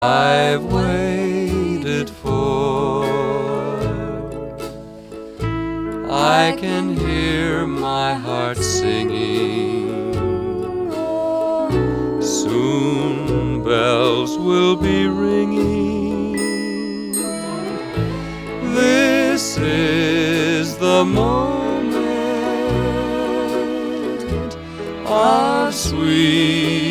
I've waited for. I can hear my heart singing. Soon bells will be ringing. This is the moment of sweet